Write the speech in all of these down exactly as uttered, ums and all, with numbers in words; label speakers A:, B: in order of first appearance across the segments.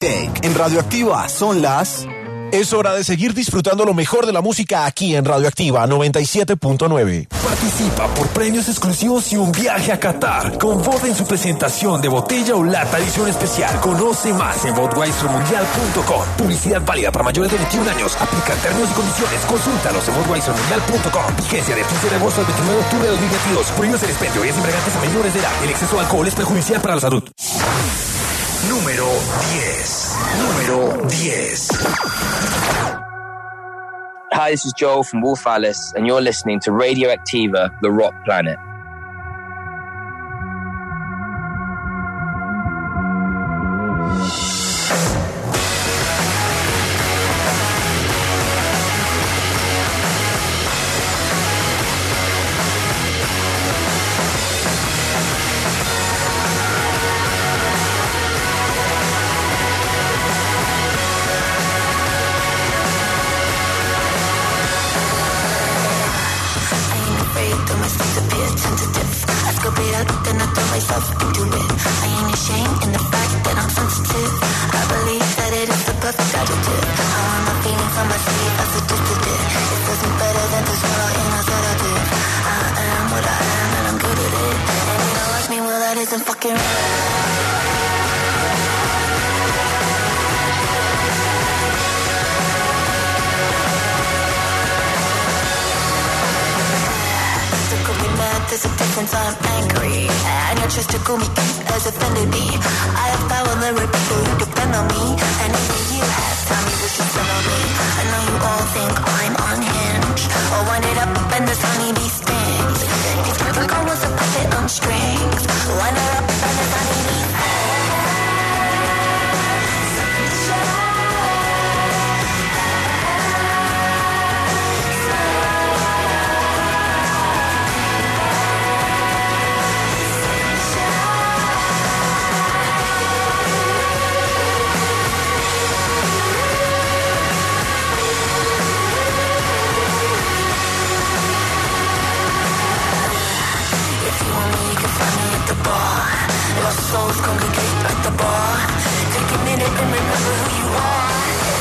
A: En Radioactiva son las...
B: Es hora de seguir disfrutando lo mejor de la música aquí en Radioactiva noventa y siete punto nueve.
C: Participa por premios exclusivos y un viaje a Qatar. Convoca en su presentación de botella o lata edición especial. Conoce más en budweiser mundial punto com. Publicidad válida para mayores de veintiún años. Aplica términos y condiciones. Consúltalos en budweiser mundial punto com. Vigencia de quince de agosto al veintinueve de octubre de dos mil veintidós. Prohíbes el expendio y es embriagantes a menores de edad. El exceso de alcohol es perjudicial para la salud.
D: Número diez. Número diez.
E: Hi, this is Joel from Wolf Alice, and you're listening to Radioactiva, the Rock Planet.
F: There's a difference, I'm angry, and your trust to call me has offended me. I have power, there are people who depend on me, and even you have time you wish you spent on me. I know you all think I'm unhinged, or wind it up and this honeybee stings. These people call was a puppet on strings. Wind it up and this honeybee stings. Souls congregate at the bar. Take a minute and remember who you are.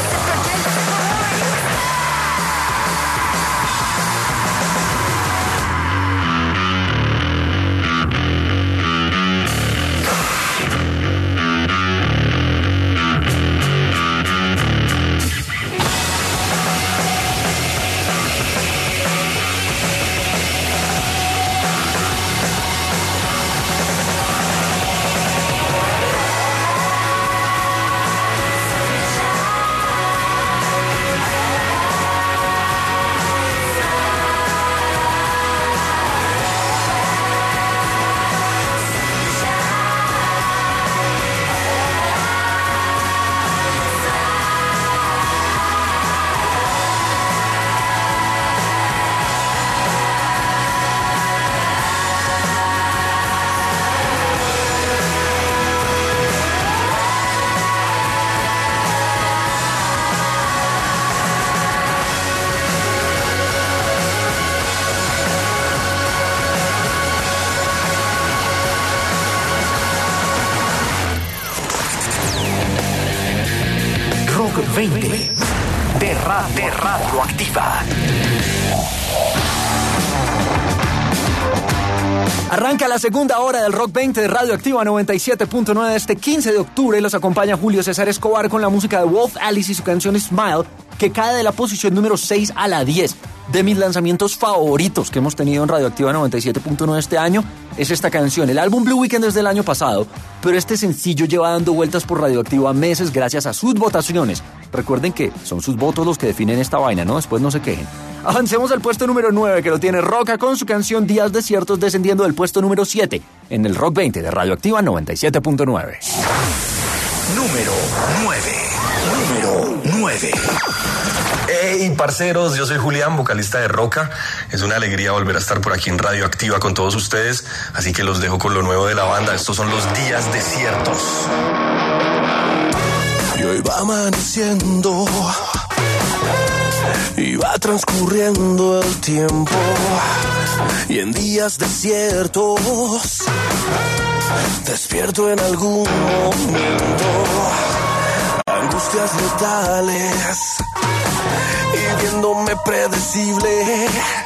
D: veinte de, ra- de Radioactiva.
G: Arranca la segunda hora del Rock veinte de Radioactiva noventa y siete punto nueve. Este quince de octubre los acompaña Julio César Escobar con la música de Wolf Alice y su canción Smile, que cae de la posición número seis a la diez. De mis lanzamientos favoritos que hemos tenido en Radioactiva noventa y siete punto nueve este año es esta canción. El álbum Blue Weekend es del año pasado, pero este sencillo lleva dando vueltas por Radioactiva meses gracias a sus votaciones. Recuerden que son sus votos los que definen esta vaina, ¿no? Después no se quejen. Avancemos al puesto número nueve, que lo tiene Roca con su canción Días Desiertos, descendiendo del puesto número siete en el Rock veinte de Radioactiva noventa y siete punto nueve.
D: Número nueve. Número nueve.
H: Hey, parceros, yo soy Julián, vocalista de Roca. Es una alegría volver a estar por aquí en Radioactiva con todos ustedes, así que los dejo con lo nuevo de la banda. Estos son los Días Desiertos.
C: Y hoy va amaneciendo y va transcurriendo el tiempo, y en días desiertos despierto en algún momento.
I: angustias letales y viéndome predecible.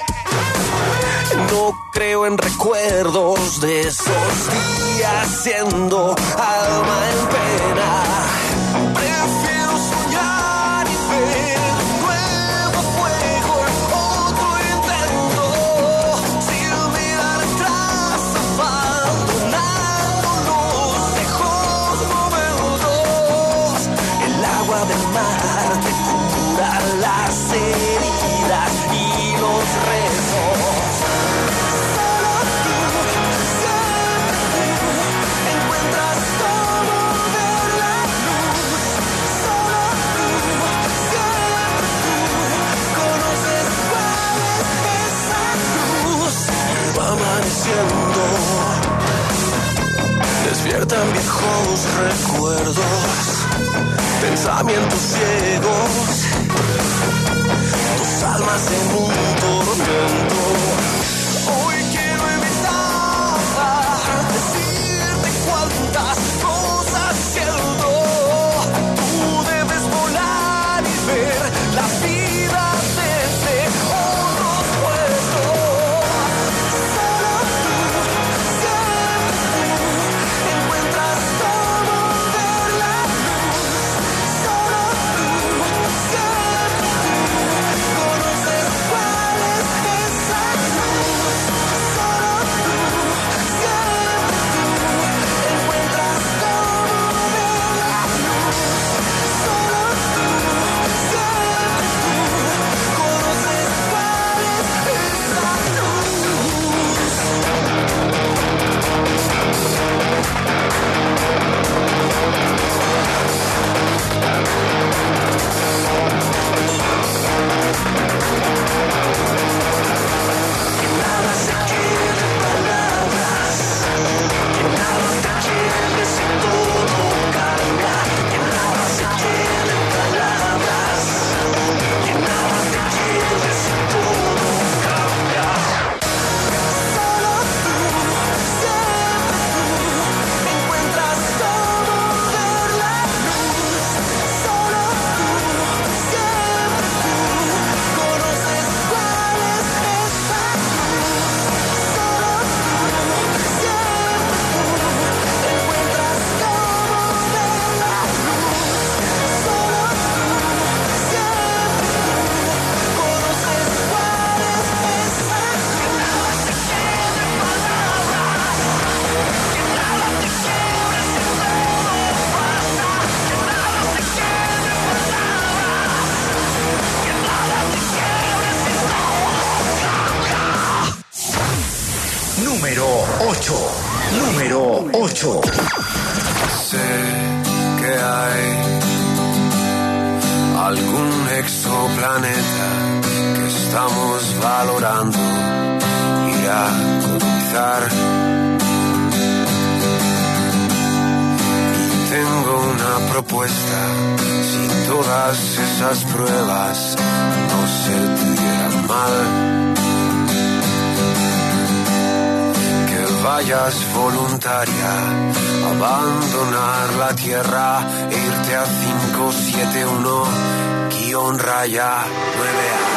I: No creo en recuerdos de esos días siendo alma en pena. Prefiero soñar y ver un nuevo fuego, otro intento, sin mirar atrás, abandonando los viejos momentos. El agua del mar te cura las heridas y los rezos. Despiertan viejos recuerdos, pensamientos ciegos, tus almas en un tormento. Hoy quiero evitar decirte cuántas cosas siento. Tú debes volar y ver la vida desde otros puestos.
D: Número ocho. Número ocho.
J: Sé que hay algún exoplaneta que estamos valorando ir a colonizar. Y tengo una propuesta: si todas esas pruebas no se tuvieran mal, vayas voluntaria, abandonar la tierra e irte a cinco siete uno guión raya nueve A.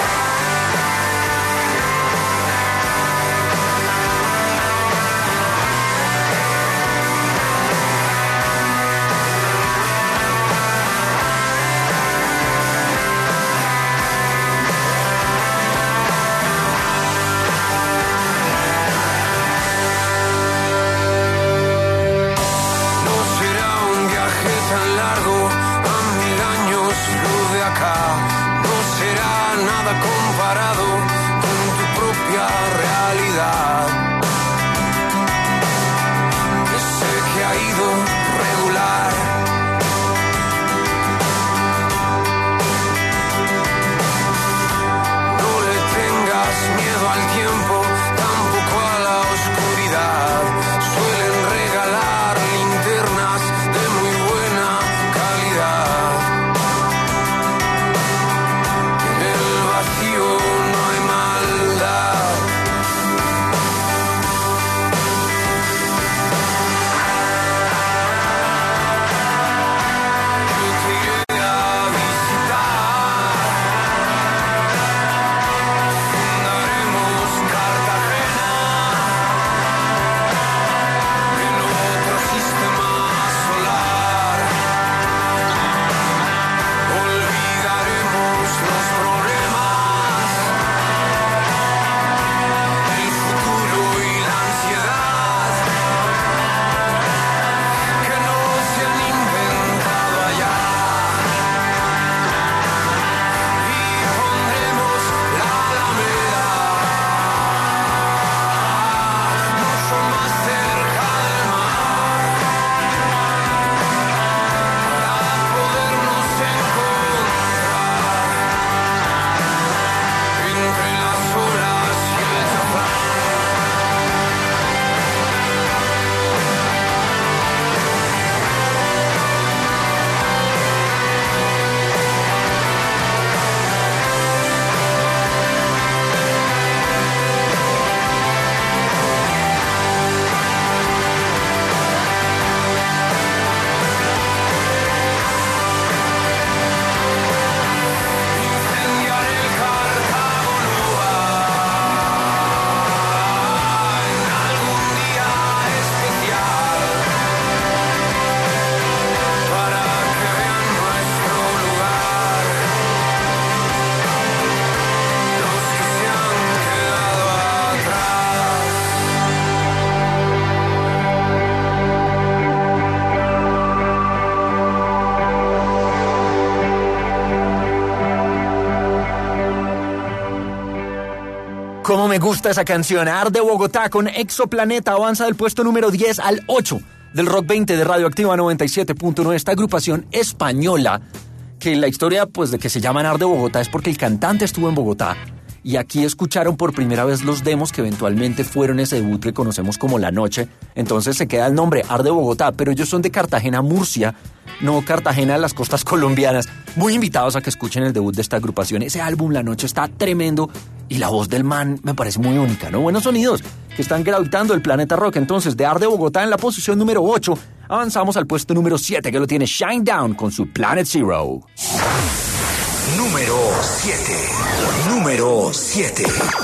G: Cómo me gusta esa canción. Arde Bogotá con Exoplaneta avanza del puesto número diez al ocho del Rock veinte de Radioactiva noventa y siete punto nueve. Esta agrupación española, que la historia pues de que se llaman Arde Bogotá es porque el cantante estuvo en Bogotá y aquí escucharon por primera vez los demos que eventualmente fueron ese debut que conocemos como La Noche. Entonces se queda el nombre Arde Bogotá, pero ellos son de Cartagena, Murcia, no Cartagena de las costas colombianas. Muy invitados a que escuchen el debut de esta agrupación. Ese álbum La Noche está tremendo y la voz del man me parece muy única, ¿no? Buenos sonidos que están gravitando el planeta rock. Entonces, de Arde Bogotá en la posición número ocho, avanzamos al puesto número siete, que lo tiene Shinedown con su Planet Zero.
D: Número siete. Número siete.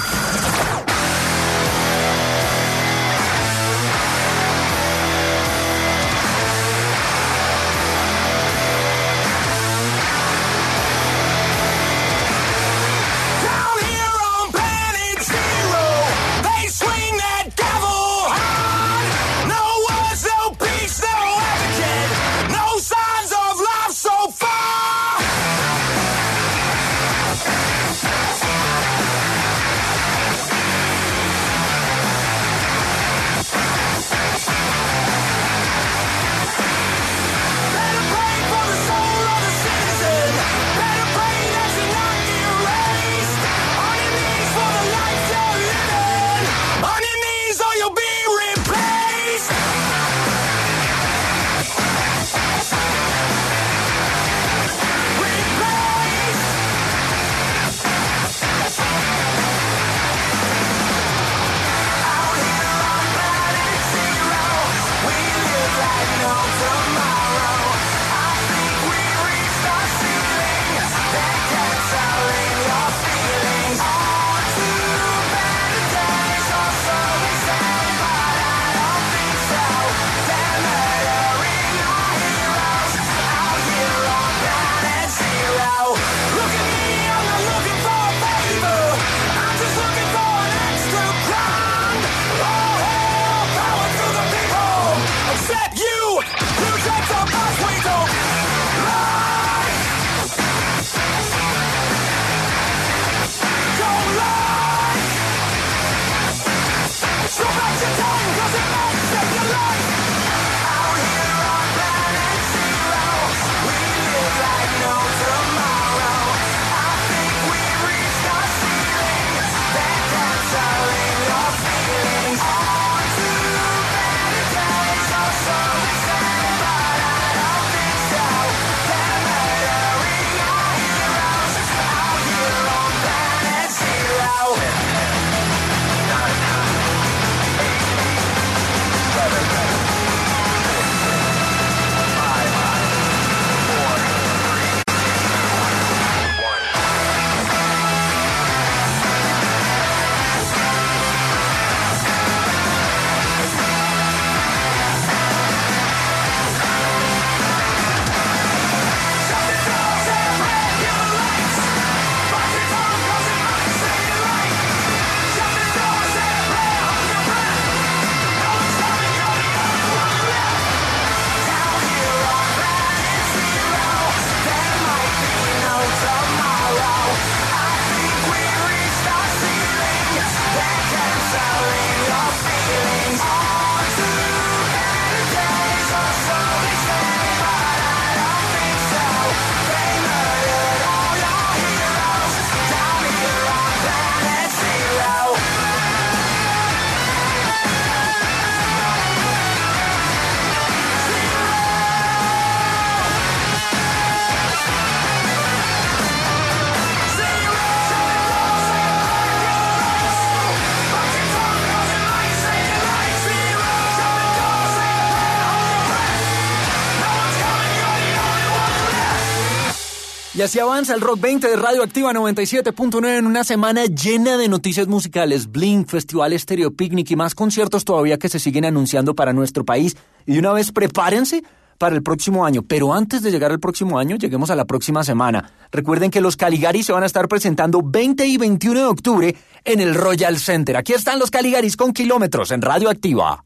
G: Y así avanza el Rock veinte de Radioactiva noventa y siete punto nueve en una semana llena de noticias musicales, Blink, Festival Stereo Picnic y más conciertos todavía que se siguen anunciando para nuestro país. Y de una vez prepárense para el próximo año. Pero antes de llegar al próximo año, lleguemos a la próxima semana. Recuerden que los Caligaris se van a estar presentando veinte y veintiuno de octubre en el Royal Center. Aquí están los Caligaris con Kilómetros en Radioactiva.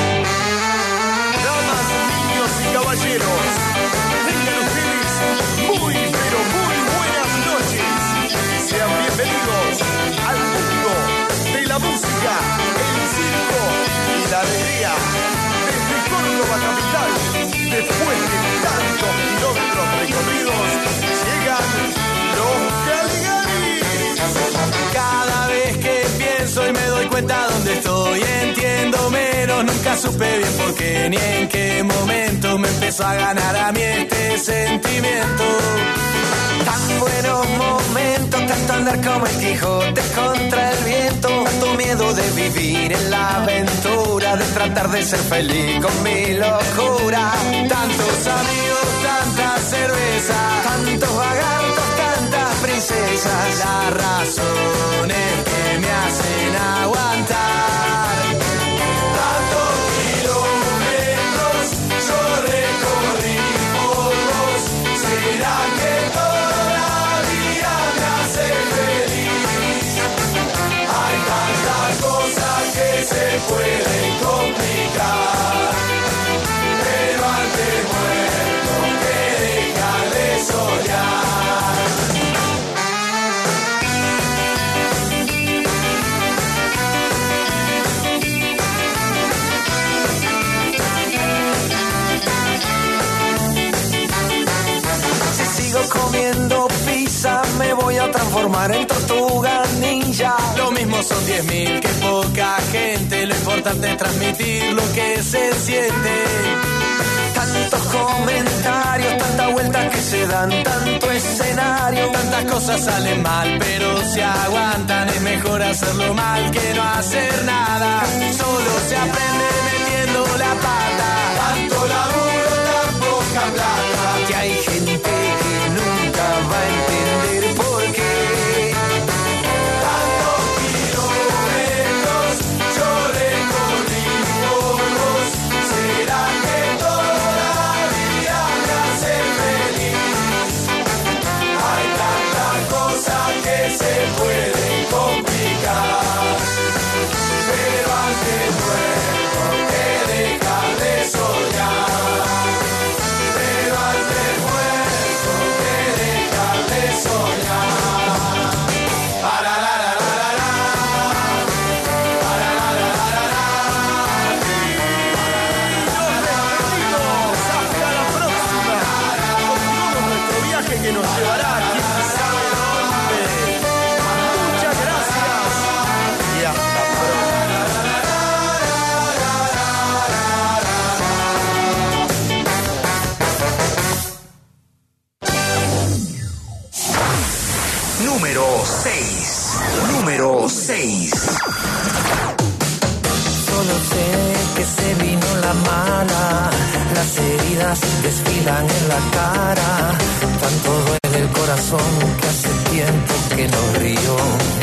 I: Damas, niños y caballeros, tengan ustedes muy, pero muy buenas noches. Sean bienvenidos al mundo
K: cuenta dónde estoy, entiendo menos, nunca supe bien por qué ni en qué momento me empezó a ganar a mí este sentimiento. Tan buenos momentos, tanto andar como el Quijote contra el viento, tanto miedo de vivir en la aventura, de tratar de ser feliz con mi locura. Tantos amigos, tanta cerveza, tantos vagantes, tantas princesas, las razones que me hacen aguantar. Tantos kilómetros yo recorrí por vos, ¿será que toda la vida me hace feliz? Hay tantas cosas que se pueden complicar, pero antes muerto que dejar de soñar. Comiendo pizza me voy a transformar en tortuga ninja. Lo mismo son diez mil que poca gente, lo importante es transmitir lo que se siente. Tantos comentarios, tantas vueltas que se dan, tanto escenario, tantas cosas salen mal, pero se aguantan, es mejor hacerlo mal que no hacer nada. Solo se aprende metiendo la pata, tanto laburo, tan poca plata, que hay gente va a entender por qué. Tantos kilómetros yo recorrí por vos, ¿será que toda la vida me hace feliz? Hay tantas cosas que se pueden complicar, pero antes muerto que dejar de soñar. Pero antes muerto que dejar de soñar. Para la la la la la. Para la la la la la. Hasta la próxima. Continuamos nuestro viaje que nos llevará a quién sabe dónde. Muchas gracias. Y hasta pronto.
D: Número seis. Número seis.
J: Solo sé que se vino la mala, las heridas desfilan en la cara, tanto duele el corazón que hace tiempo que no río.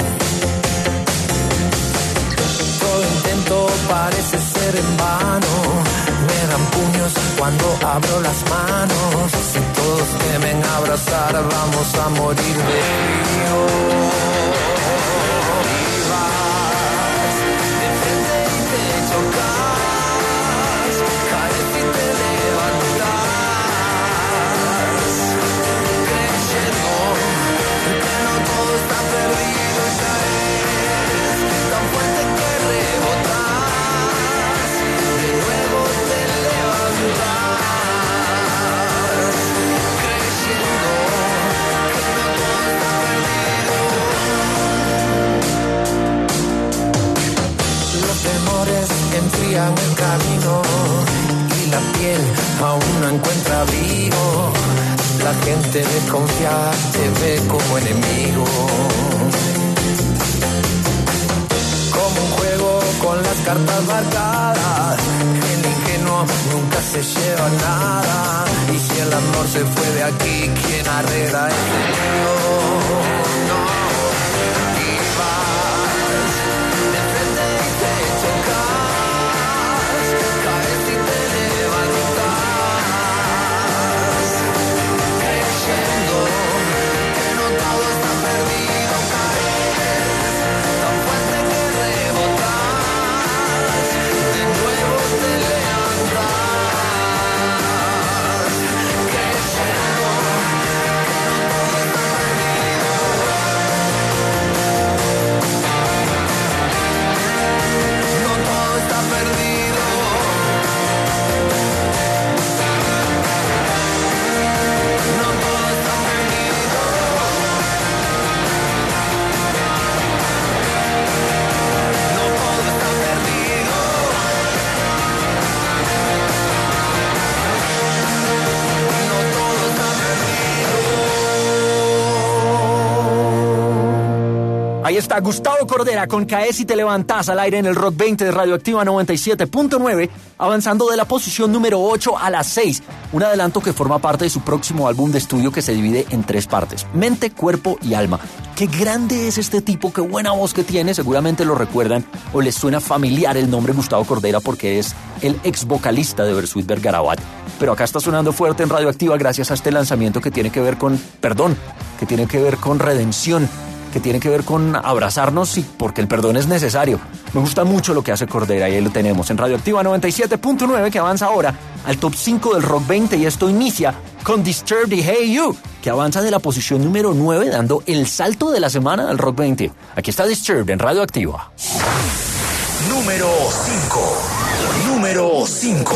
J: Todo intento parece ser en vano, me dan puños cuando abro las manos, si todos temen abrazar vamos a morir de frío. Y vas de frente y te chocas, caes y te levantas, creyendo que no todo está perdido, ya es tan fuerte que rebotas, de nuevo te levantas, creyendo que no todo está perdido. Los temores enfrían el camino y la piel aún no encuentra abrigo. La gente desconfiada te ve como enemigo. Como un juego con las cartas marcadas, el ingenuo nunca se lleva nada. Y si el amor se fue de aquí, ¿quién arregla el lío? No. Y vas de frente y te chocas, caes y te levantas, creyendo que no todo está perdido, caes tan fuerte que rebotas, de nuevo te levantas, creyendo que no todo está perdido.
G: Ahí está Gustavo Cordera con Caes y te levantás al aire en el Rock veinte de Radioactiva noventa y siete punto nueve, avanzando de la posición número ocho a la seis. Un adelanto que forma parte de su próximo álbum de estudio que se divide en tres partes: mente, cuerpo y alma. Qué grande es este tipo, qué buena voz que tiene. Seguramente lo recuerdan o les suena familiar el nombre Gustavo Cordera porque es el ex vocalista de Bersuit Vergarabat. Pero acá está sonando fuerte en Radioactiva gracias a este lanzamiento que tiene que ver con perdón, que tiene que ver con redención, que tiene que ver con abrazarnos y porque el perdón es necesario. Me gusta mucho lo que hace Cordera y ahí lo tenemos en Radioactiva noventa y siete punto nueve, que avanza ahora al top cinco del Rock veinte, y esto inicia con Disturbed y Hey You, que avanza de la posición número nueve dando el salto de la semana del Rock veinte. Aquí está Disturbed en Radioactiva.
D: Número cinco. Número cinco.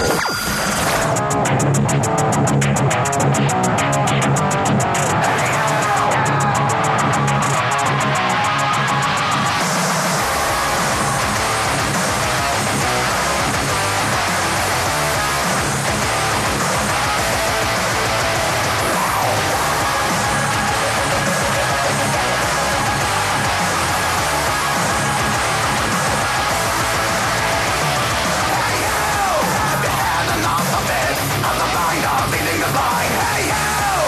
K: I'm the mind of leaving the line. Hey you!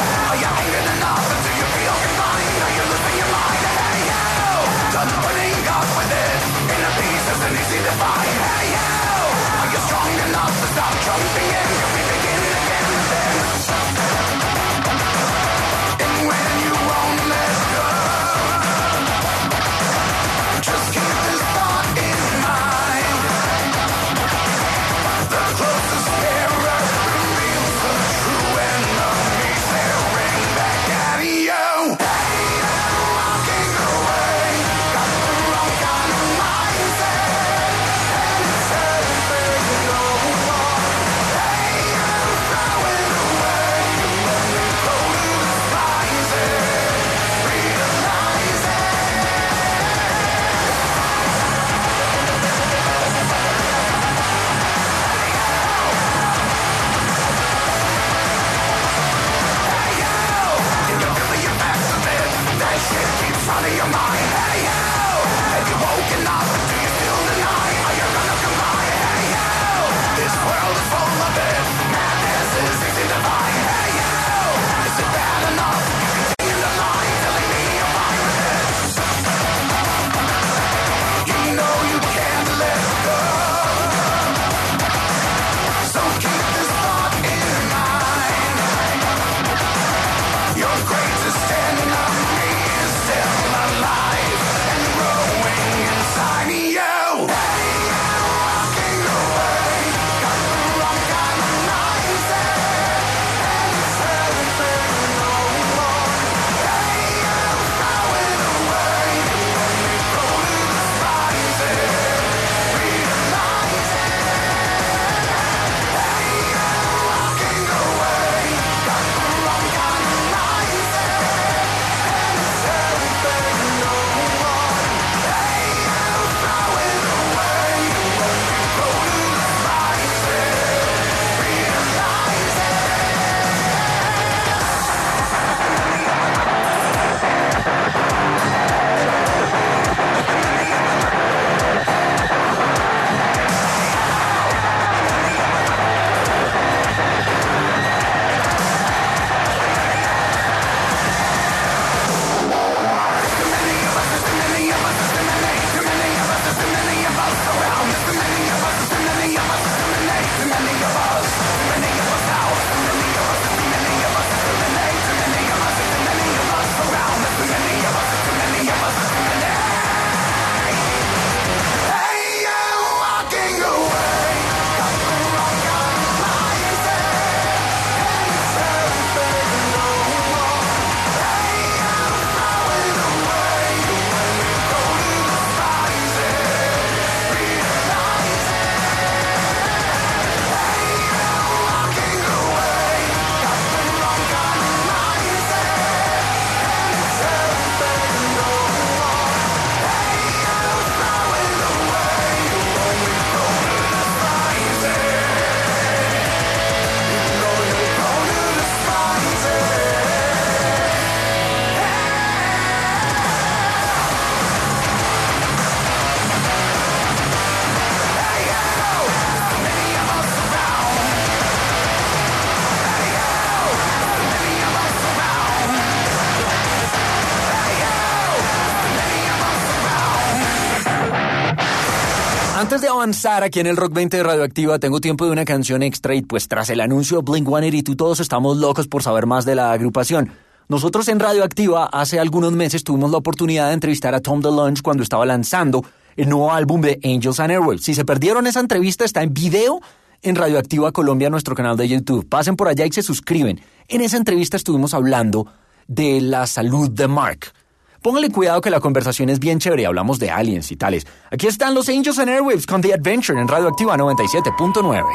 G: Antes de avanzar aquí en el Rock veinte de Radioactiva, tengo tiempo de una canción extra y pues tras el anuncio de Blink ciento ochenta y dos todos estamos locos por saber más de la agrupación. Nosotros en Radioactiva hace algunos meses tuvimos la oportunidad de entrevistar a Tom DeLonge cuando estaba lanzando el nuevo álbum de Angels and Airwaves. Si se perdieron esa entrevista, está en video en Radioactiva Colombia, nuestro canal de YouTube. Pasen por allá y se suscriben. En esa entrevista estuvimos hablando de la salud de Mark. Póngale cuidado que la conversación es bien chévere, hablamos de aliens y tales. Aquí están los Angels and Airwaves con The Adventure en Radioactiva noventa y siete punto nueve.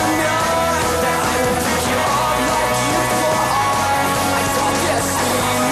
J: Seen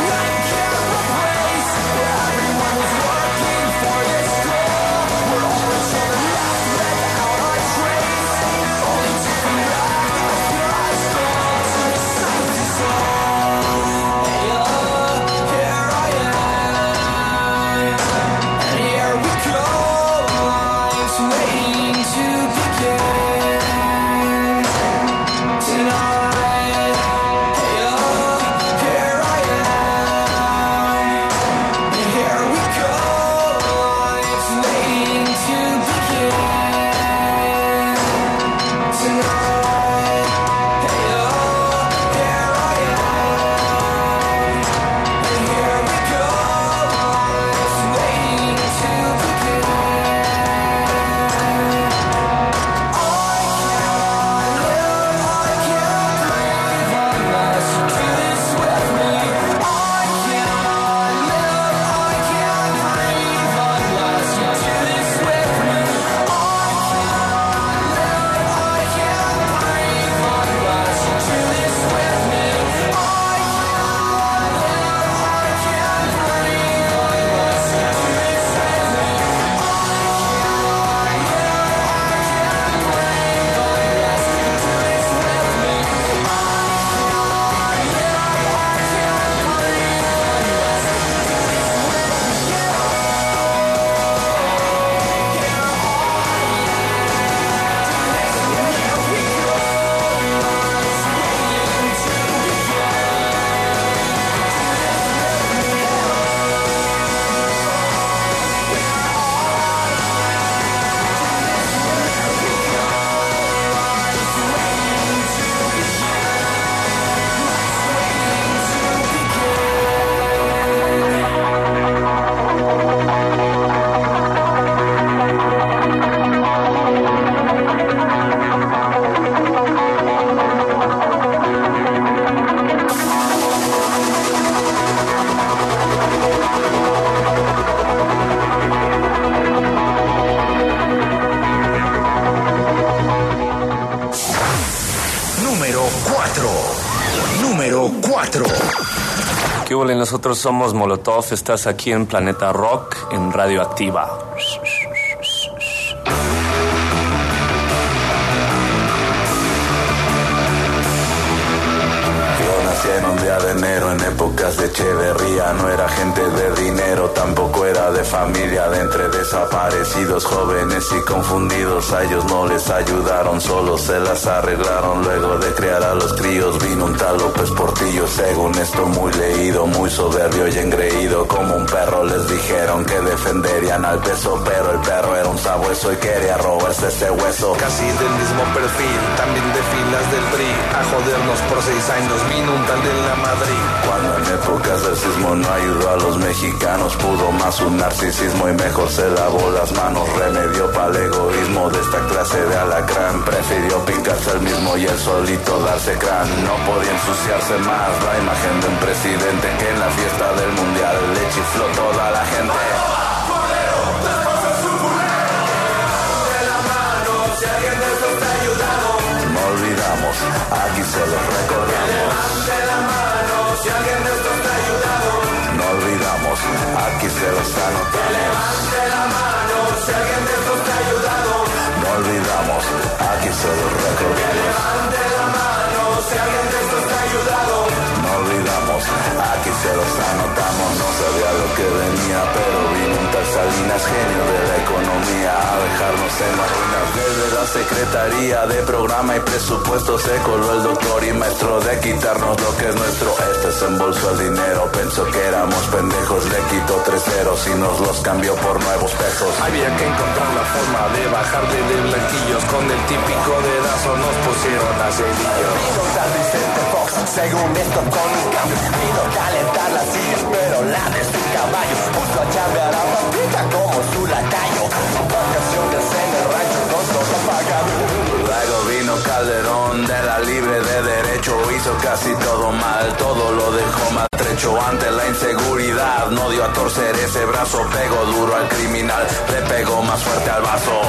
L: ¿Qué hubo? Nosotros somos Molotov, estás aquí en Planeta Rock, en Radioactiva.
M: En un día de enero, en épocas de Echeverría, no era gente de dinero, tampoco era de familia. De entre desaparecidos, jóvenes y confundidos, a ellos no les ayudaron, solo se las arreglaron. Luego de criar a los críos vino un tal López Portillo, según esto muy leído, muy soberbio y engreído. Como un perro les dijeron que defenderían al peso, pero el perro era un sabueso y quería robarse ese hueso.
N: Casi del mismo perfil, también de filas del P R I, a jodernos por seis años vino un tal de la Madrid.
M: Cuando en épocas del sismo no ayudó a los mexicanos, pudo más un narcisismo y mejor se lavó las manos. Remedio para el egoísmo de esta clase de alacrán, prefirió picarse el mismo y el solito darse crán. No podía ensuciarse más la imagen de un presidente que en la fiesta del mundial le chifló toda la gente. No olvidamos, aquí se los recordamos.
K: Levante la mano si alguien de esto está ayudado.
M: No olvidamos, aquí se los anotamos.
K: Levante la mano si alguien de esto está ayudado.
M: No olvidamos, aquí se los recordamos.
K: Levante la mano si alguien de esto está ayudado.
M: No olvidamos, aquí se los anotamos. No sabía lo que venía, pero vino un tal Salinas, genio de la economía, a dejarnos en las ruinas. Desde la Secretaría de Programa y Presupuesto se coló el doctor y maestro de quitarnos lo que es nuestro. Este se embolsó el dinero, pensó que éramos pendejos, le quitó tres ceros y nos los cambió por nuevos pesos.
N: Había que encontrar la forma de bajarle de blanquillos, con el típico dedazo nos pusieron a cedillo.
K: Vino tal Vicente Fox, según esto con un cambio, vino a calentar las sillas, pero la de su caballo puso a chambear a papita como su lacayo. Vacaciones en el rancho con todo pagado.
M: Luego vino Calderón de la libre de derecho, hizo casi todo mal, todo lo dejó maltrecho. Ante la inseguridad no dio a torcer ese brazo, pegó duro al criminal, le pegó más fuerte al vaso.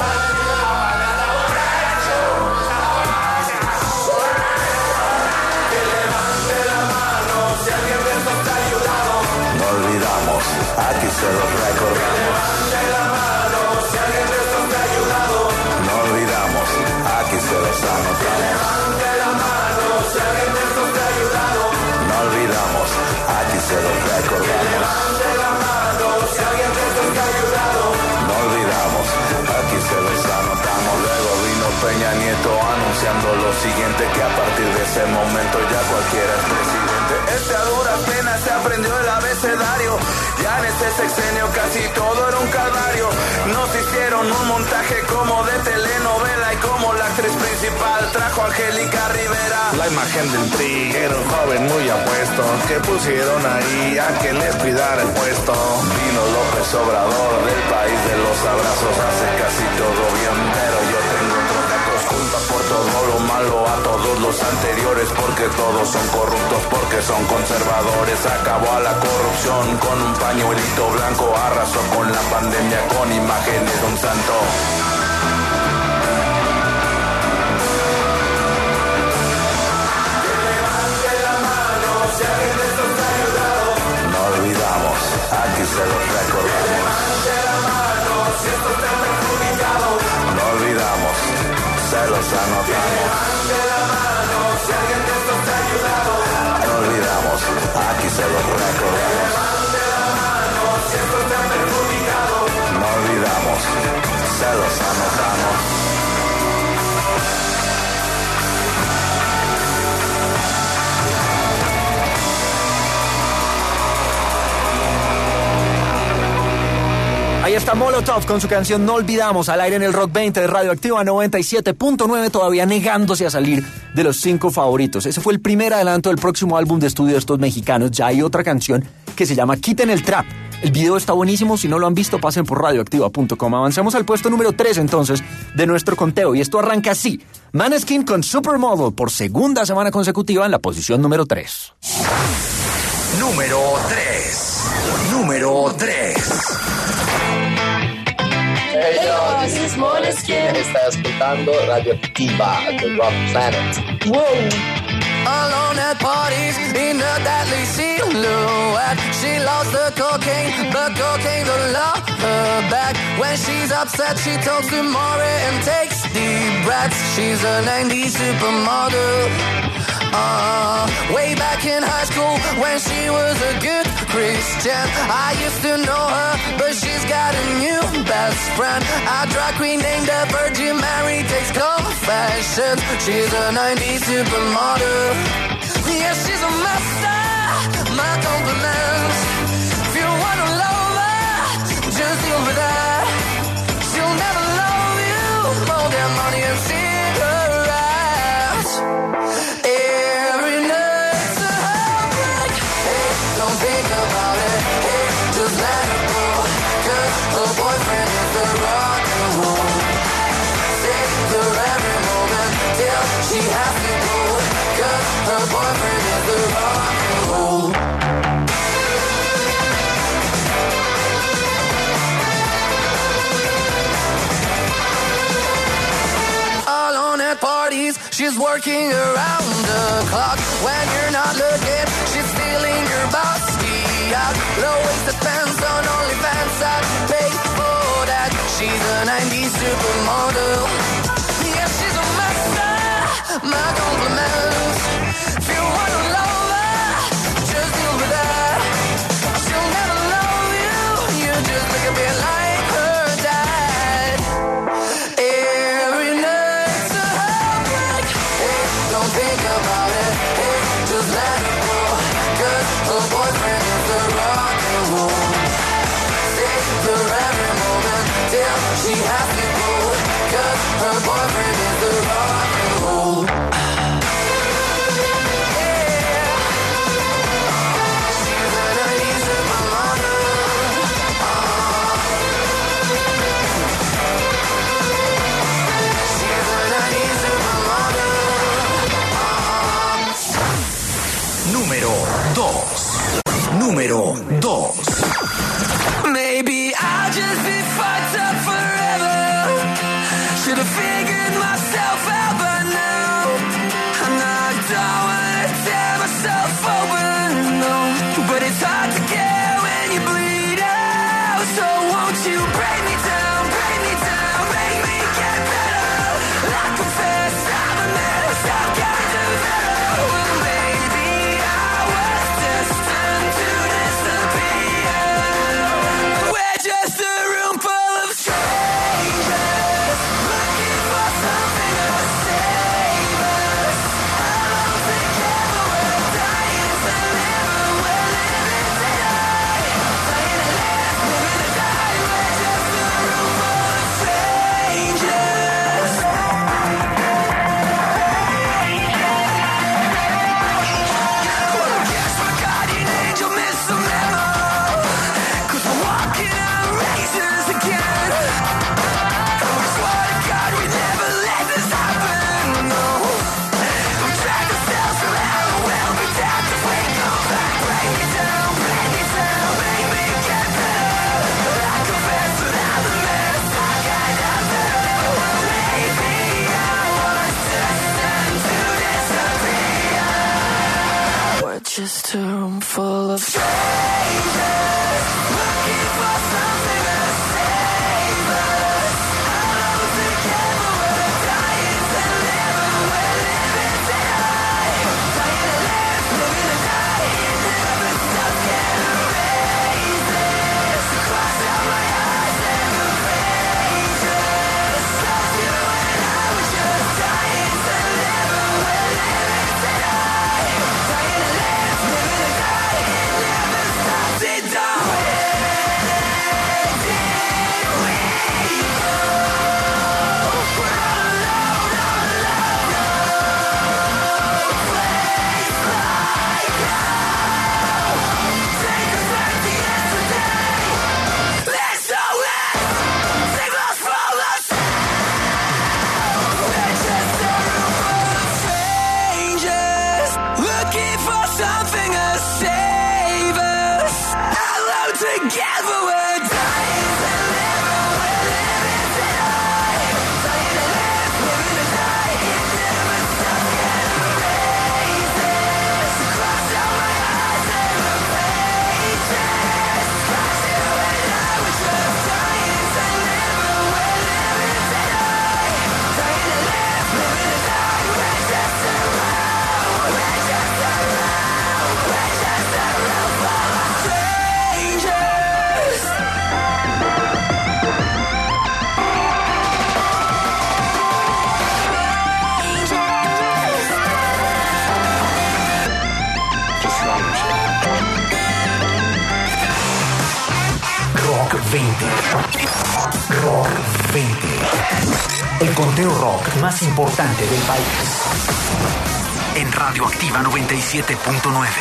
M: Aquí se los recordamos.
K: Levante la mano si alguien de esto te ha ayudado.
M: No olvidamos, aquí se los anotamos.
K: Levante la mano si alguien de esto te ha ayudado.
M: No olvidamos, aquí se los recordamos.
K: Levante la mano si alguien de esto te ha ayudado.
M: No olvidamos, aquí se los anotamos. Luego vino Peña Nieto anunciando lo siguiente, que a partir de ese momento ya cualquiera es presidente. Este a duras penas se aprendió el abecedario. Ya en este sexenio casi todo era un calvario. Nos hicieron un montaje como de telenovela y como la actriz principal trajo a Angélica Rivera.
N: La imagen del P R I era un joven muy apuesto, que pusieron ahí a que les cuidara el puesto.
M: Vino López Obrador del país de los abrazos, hace casi todo bien, pero yo tengo otros datos. Culpa por todo lo malo a todos los anteriores, porque todos son corruptos, porque son conservadores. Acabó a la corrupción con un pañuelito blanco, arrasó con la pandemia con imágenes de un santo.
K: Que levante la mano si alguien de esto te ha ayudado.
M: No olvidamos, aquí se los recordamos.
K: Levante la mano si esto te ha perjudicado.
M: No olvidamos, se los anotamos.
K: Levante la mano si alguien de esto te ha ayudado.
M: No olvidamos, aquí se los recordamos.
K: Levante la mano si esto te ha perjudicado.
M: No olvidamos, se los anotamos.
G: Ahí está Molotov con su canción No Olvidamos, al aire en el Rock veinte de Radioactiva noventa y siete punto nueve, todavía negándose a salir de los cinco favoritos. Ese fue el primer adelanto del próximo álbum de estudio de estos mexicanos. Ya hay otra canción que se llama Quiten el Trap. El video está buenísimo, si no lo han visto pasen por radioactiva punto com. Avancemos al puesto número tres entonces de nuestro conteo y esto arranca así. Maneskin con Supermodel por segunda semana consecutiva en la posición número tres.
D: Número tres. Número tres.
O: Hey yo, this is Måneskin. Está escuchando Radioactiva, The Rock Planet.
P: Wow.
J: alone at parties in a deadly silhouette. She loves the cocaine, but cocaine don't love her back. When she's upset, she talks to Maury and takes deep breaths. She's a nineties supermodel. Uh, way back in high school when she was a good Christian, I used to know her, but she's got a new best friend. A drag queen named the Virgin Mary takes confessions. She's a nineties supermodel. Yeah, she's a master. My compliments. If you wanna love her, just deal with her. She'll never love you more than money and cigarettes. Every night's a heartbreak. Hey, don't think about it. Hey, just let her go. 'Cause her boyfriend is the rock and roll. Save her every moment till she has to go. 'Cause her boyfriend is the rock and roll. Alone at parties, she's working around the clock. When you're not looking, she's stealing your bossy out. Low-waisted pants on OnlyFans, I'd pay for that. She's a nineties supermodel. Yeah, she's a master. My compliments. If you wanna love her, just deal with her. She'll never love you. You just look a bit like her dad. Every night's a heartbreak. Hey, don't think about it. Hey, just let it go. 'Cause her boyfriend is the rock and roll. Save her every moment till she has to go. 'Cause her boyfriend is the rock and roll.
D: Número dos. Número dos.
J: Maybe I'll just be fucked up forever. Should've figured myself out by now. And I don't wanna tear myself open, no. But it's hard to get when you bleed out. So won't you break me down, break me down, make me get better. I confess I'm a mess, I've got to better. Well, maybe I was destined to disappear. We're just a room full of strangers, looking for something to save us. Alone together, we're dying to live, we're living to die. Dying to live, living to die. We're just a room full of strangers. Well, guess my guardian angel missed the memo. 'Cause we're walking on razors again. And we swore to God we'd never let this happen, no. We trapped ourselves around, we'll be down 'cause we come back. Break me down, break me down, make me get better. I confess that I'm a mess, I got better. Maybe I was destined to disappear. We're just a room full of strangers, looking for something to save us. Alone together, we're dying to live, we're living to die. Dying to live, living to die. It never stops, can't erase this. Cross out my eyes and erase us. Lost you and I was just dying to live, we're living to die. Dying to live, living to die. It never stops, it don't end.
D: Rock veinte. Rock veinte. El conteo rock más importante del país. En Radioactiva noventa y siete punto nueve.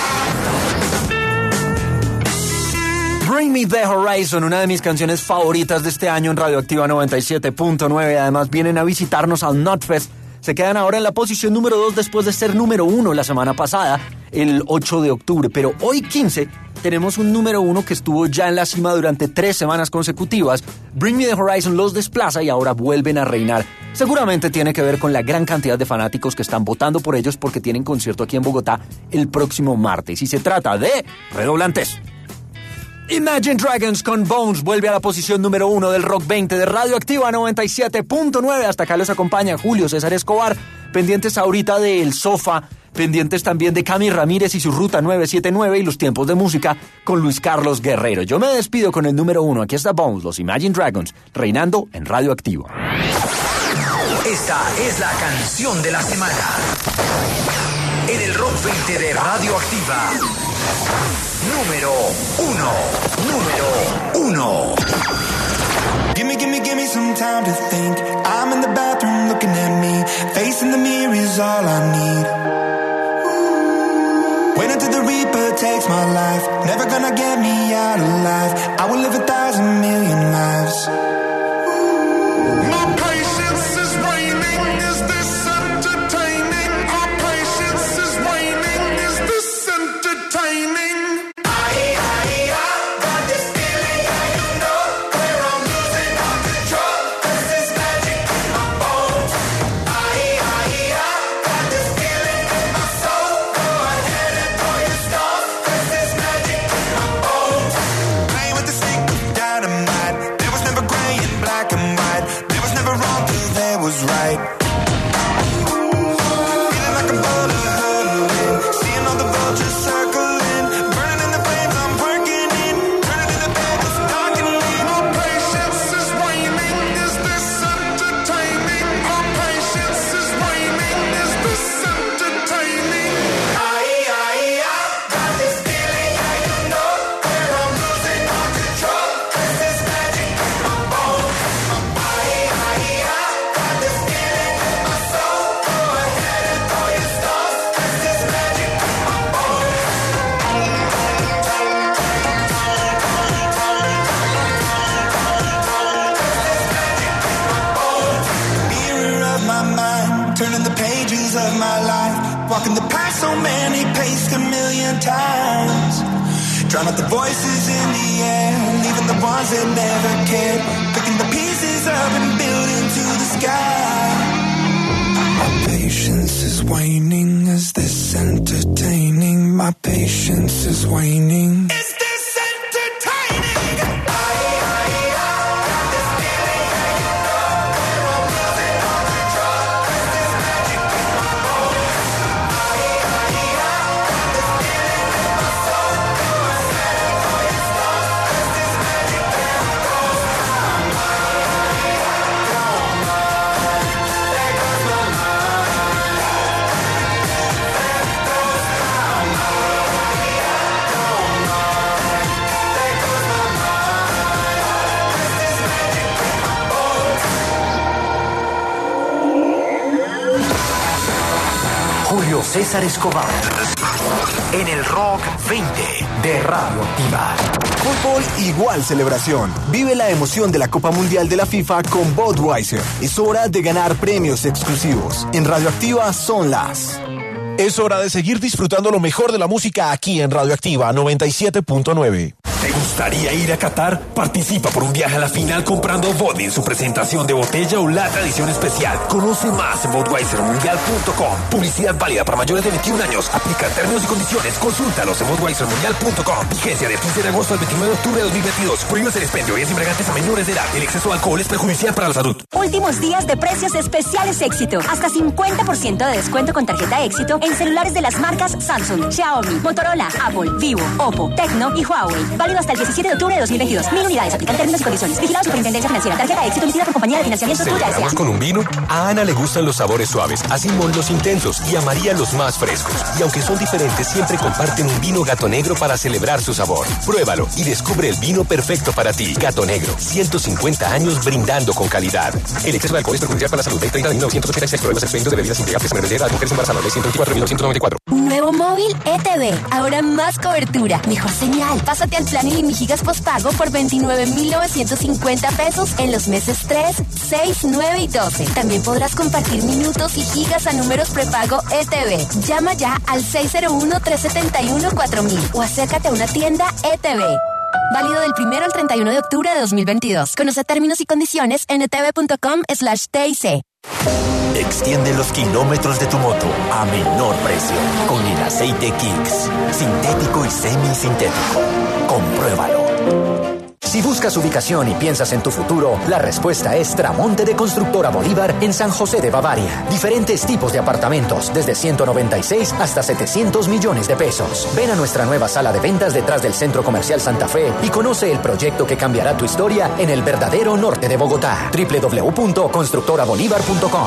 G: Bring Me the Horizon, una de mis canciones favoritas de este año en Radioactiva noventa y siete punto nueve. Además vienen a visitarnos al Notfest. Se quedan ahora en la posición número dos después de ser número uno la semana pasada, el ocho de octubre. Pero hoy quince tenemos un número uno que estuvo ya en la cima durante tres semanas consecutivas. Bring Me the Horizon los desplaza y ahora vuelven a reinar. Seguramente tiene que ver con la gran cantidad de fanáticos que están votando por ellos porque tienen concierto aquí en Bogotá el próximo martes. Y se trata de redoblantes. Imagine Dragons con Bones vuelve a la posición número uno del Rock veinte de Radioactiva noventa y siete punto nueve. Hasta acá los acompaña Julio César Escobar, pendientes ahorita de El Sofá, pendientes también de Cami Ramírez y su Ruta nueve siete nueve y los tiempos de música con Luis Carlos Guerrero. Yo me despido con el número uno. Aquí está Bones, los Imagine Dragons, reinando en Radioactiva.
D: Esta es la canción de la semana en el Rock veinte de Radioactiva. Número uno. Número uno.
P: Gimme, gimme, gimme some time to think. I'm in the bathroom looking at me. Facing the mirror is all I need. Wait until the Reaper takes my life. Never gonna get me out alive. I will live a thousand million lives.
I: My patience is waning. Is this entertaining? Our patience is waning. Is this entertaining?
P: Right. Feeling like a boulder hurtling, seeing all the vultures circling, burning in the flames I'm working in, turning in the bed that's dark and lean.
I: Our patience is waning. Is this entertaining? Our patience is waning. Is this entertaining?
P: Aye, aye, I got this feeling, yeah, you know, where I'm losing all control. There's this magic in my bones. Aye, aye, I got this feeling in my soul. Go ahead and throw your stones. There's this magic in my bones. Mirror of my mind, turning the pages of my life, walking the path so many paced a million times. Drown out the voices in the air, leaving the ones that never cared, picking the pieces up and building to the sky. My patience is waning. Is this entertaining? My patience is waning. Is this entertaining? Aye, aye, I got this feeling, yeah, you know, where I'm losing all control. There's this magic in my bones. Aye, aye, I got this feeling in my soul. Go ahead and throw your stones. There's this magic in my bones. Aye, aye, I don't mind. There goes my mind. There goes my mind. I don't mind. There goes my mind. There's this magic in my bones.
D: Julio César Escobar en el Rock veinte de Radioactiva.
A: Fútbol igual celebración. Vive la emoción de la Copa Mundial de la FIFA con Budweiser. Es hora de ganar premios exclusivos. En Radioactiva son las...
B: Es hora de seguir disfrutando lo mejor de la música aquí en Radioactiva noventa y siete punto nueve.
C: ¿Te gustaría ir a Qatar? Participa por un viaje a la final comprando vodka en su presentación de botella o lata edición especial. Conoce más en budweiser mundial punto com. Publicidad válida para mayores de veintiún años. Aplica términos y condiciones. Consúltalos en budweiser mundial punto com. Vigencia del quince de agosto al veintinueve de octubre de dos mil veintidós. Prohíbes el expendio y es embriagantes a menores de edad. El exceso de alcohol es perjudicial para la salud.
Q: Últimos días de precios especiales Éxito. Hasta cincuenta por ciento de descuento con tarjeta Éxito en celulares de las marcas Samsung, Xiaomi, Motorola, Apple, Vivo, Oppo, Tecno y Huawei. Válido hasta el diecisiete de octubre de dos mil veintidós. Mil unidades. Aplican términos y condiciones. Vigilado Superintendencia Financiera. Tarjeta de éxito emitida por compañía de financiamiento Tuya S A.
C: ¿Celebramos con un vino? A Ana le gustan los sabores suaves, a Simón los intensos y a María los más frescos. Y aunque son diferentes, siempre comparten un vino Gato Negro para celebrar su sabor. Pruébalo y descubre el vino perfecto para ti. Gato Negro, ciento cincuenta años brindando con calidad. El exceso de alcohol es perjudicial para la salud. Ley treinta de mil novecientos ochenta y seis. Problemas expendios de bebidas embriagantes a menores de edad, mujeres embarazadas. Ley ciento veinticuatro de mil novecientos noventa y cuatro.
R: Nuevo móvil E T V. Ahora más cobertura, mejor señal. Pásate al plan Ilimigigas postpago por veintinueve mil novecientos cincuenta pesos en los meses tres, seis, nueve y doce. También podrás compartir minutos y gigas a números prepago E T V. Llama ya al seis cero uno, tres siete uno, cuatro mil o acércate a una tienda E T V. Válido del primero al treinta y uno de octubre de dos mil veintidós. Conoce términos y condiciones en etv.com slash TIC.
S: Extiende los kilómetros de tu moto a menor precio con el aceite Kicks, sintético y semisintético. Compruébalo. Si buscas ubicación y piensas en tu futuro, la respuesta es Tramonte de Constructora Bolívar en San José de Bavaria. Diferentes tipos de apartamentos, desde ciento noventa y seis hasta setecientos millones de pesos. Ven a nuestra nueva sala de ventas detrás del Centro Comercial Santa Fe y conoce el proyecto que cambiará tu historia en el verdadero norte de Bogotá. doble u doble u doble u punto constructora bolívar punto com.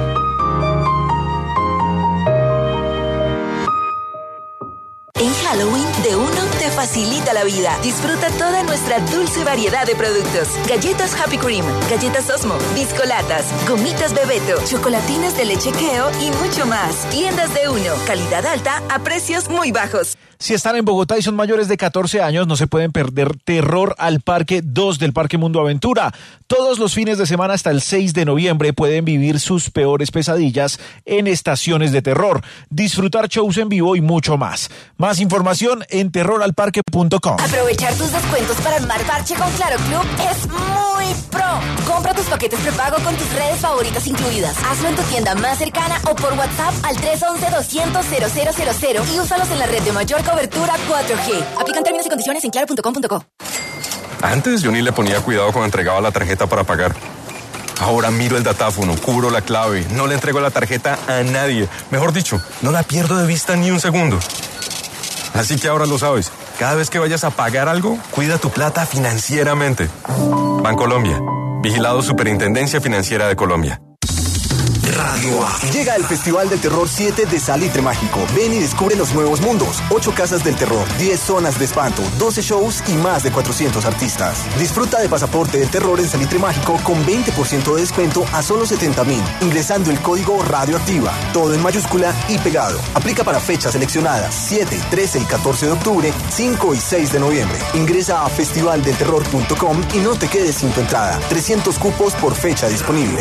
T: En Halloween, De Uno te facilita la vida. Disfruta toda nuestra dulce variedad de productos. Galletas Happy Cream, galletas Osmo, biscolatas, gomitas Bebeto, chocolatinas de leche Keo y mucho más. Tiendas De Uno, calidad alta a precios muy bajos.
B: Si están en Bogotá y son mayores de catorce años, no se pueden perder Terror al Parque dos del Parque Mundo Aventura. Todos los fines de semana hasta el seis de noviembre pueden vivir sus peores pesadillas en estaciones de terror, disfrutar shows en vivo y mucho más. Más información en terror al parque punto com.
R: Aprovechar tus descuentos para armar parche con Claro Club es muy pro. Compra tus paquetes prepago con tus redes favoritas incluidas. Hazlo en tu tienda más cercana o por WhatsApp al tres once, doscientos, cero cero cero cero y úsalos en la red de mayor cobertura cuatro G. Aplican términos y condiciones en claro punto com punto co.
H: Antes yo ni le ponía cuidado cuando entregaba la tarjeta para pagar. Ahora miro el datáfono, cubro la clave, no le entrego la tarjeta a nadie. Mejor dicho, no la pierdo de vista ni un segundo. Así que ahora lo sabes. Cada vez que vayas a pagar algo, cuida tu plata financieramente. Bancolombia. Vigilado Superintendencia Financiera de Colombia.
A: Radio A. Llega el Festival del Terror siete de Salitre Mágico. Ven y descubre los nuevos mundos. ocho casas del terror, diez zonas de espanto, doce shows y más de cuatrocientos artistas. Disfruta de Pasaporte del Terror en Salitre Mágico con veinte por ciento de descuento a solo setenta mil, ingresando el código Radioactiva. Todo en mayúscula y pegado. Aplica para fechas seleccionadas siete, trece y catorce de octubre, cinco y seis de noviembre. Ingresa a festival del terror punto com y no te quedes sin tu entrada. trescientos cupos por fecha disponibles.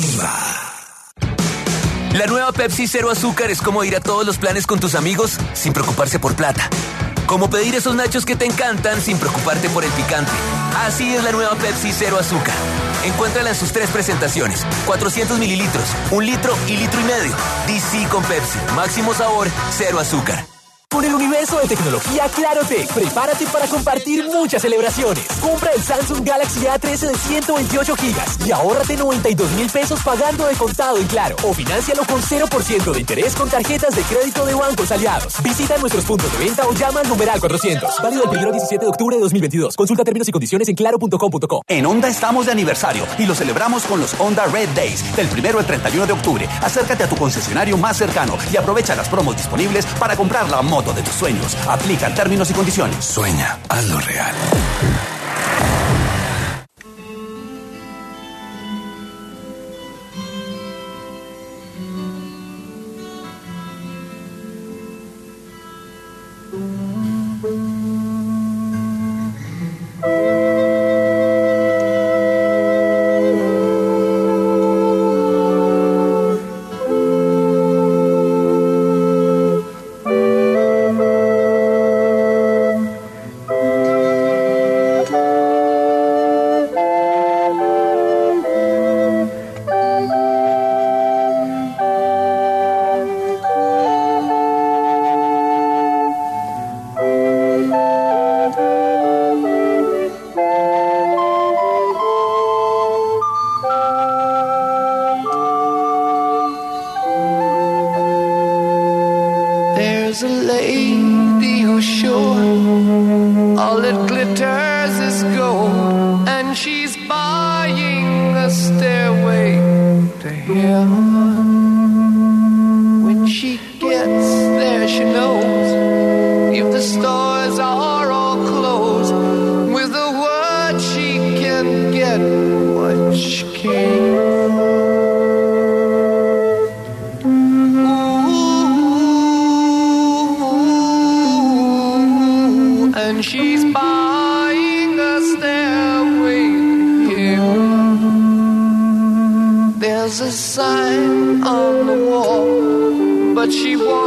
C: La nueva Pepsi Cero Azúcar es como ir a todos los planes con tus amigos sin preocuparse por plata. Como pedir esos nachos que te encantan sin preocuparte por el picante. Así es la nueva Pepsi Cero Azúcar. Encuéntrala en sus tres presentaciones. cuatrocientos mililitros, un litro y litro y medio. D C con Pepsi. Máximo sabor, cero azúcar.
U: Con el universo de tecnología Clarotech, prepárate para compartir muchas celebraciones. Compra el Samsung Galaxy A trece de ciento veintiocho gigas y ahórrate noventa y dos mil pesos pagando de contado en Claro. O financialo con cero por ciento de interés con tarjetas de crédito de bancos aliados. Visita nuestros puntos de venta o llama al numeral cuatrocientos. Válido el primero al diecisiete de octubre de dos mil veintidós. Consulta términos y condiciones en claro punto com punto co.
V: En Honda estamos de aniversario y lo celebramos con los Honda Red Days del primero al treinta y uno de octubre. Acércate a tu concesionario más cercano y aprovecha las promos disponibles para comprar la moto de tus sueños. Aplican términos y condiciones.
C: Sueña, hazlo real.
J: All it glitters is gold, and she's buying a stairway to heaven. When she gets there, she knows if the stores are all closed, with a word she can get what she can. And she's buying a stairway here. There's a sign on the wall, but she won't